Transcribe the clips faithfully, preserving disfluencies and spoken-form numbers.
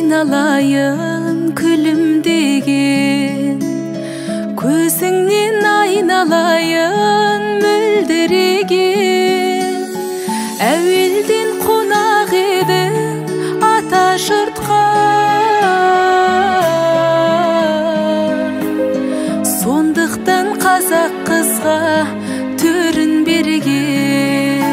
айналайын күлімдеген, көзіңнен айналайын мөлдіреген. Әуелден қонақ едің ата жұртқа, сондықтан қазақ қызға төрін берген.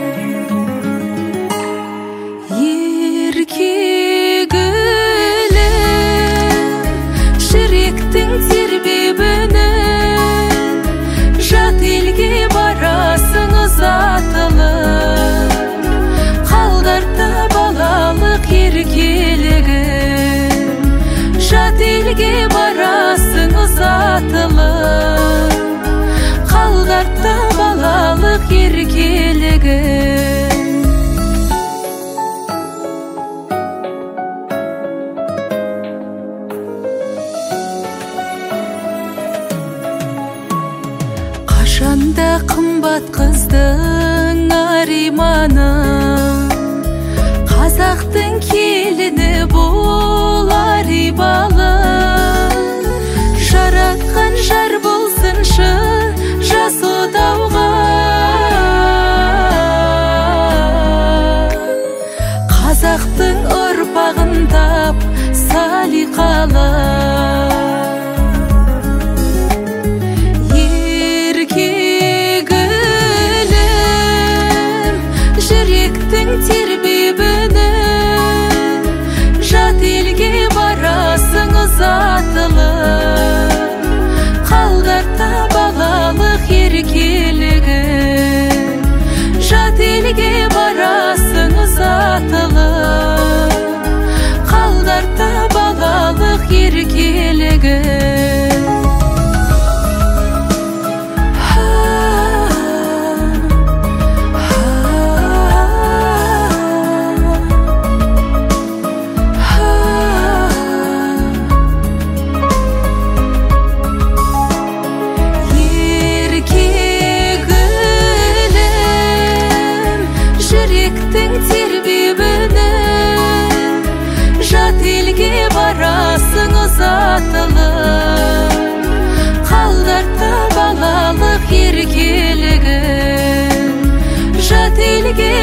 Жүректің тербебінен жат елге барасың ұзатылып, қалдырды балалық еркелігін. Жат елге барасың ұзатылып, қалдырды балалық еркелігін. Қашанда қымбат қыздың ариманы, қазақтың келіні болар ибалы. Жаратқан жар болсыншы жас отауға, қазақтың ұрпағын тап салиқалы. Тербебінен жат елге барасың ұзатылып, қалдырды балалық еркелігін. Жат елге барасың ұзатылып, қалдырды балалық еркелігін. Тербебінен жат елге барасың ұзатылып, қалдырды балалық еркелігін. Жат елге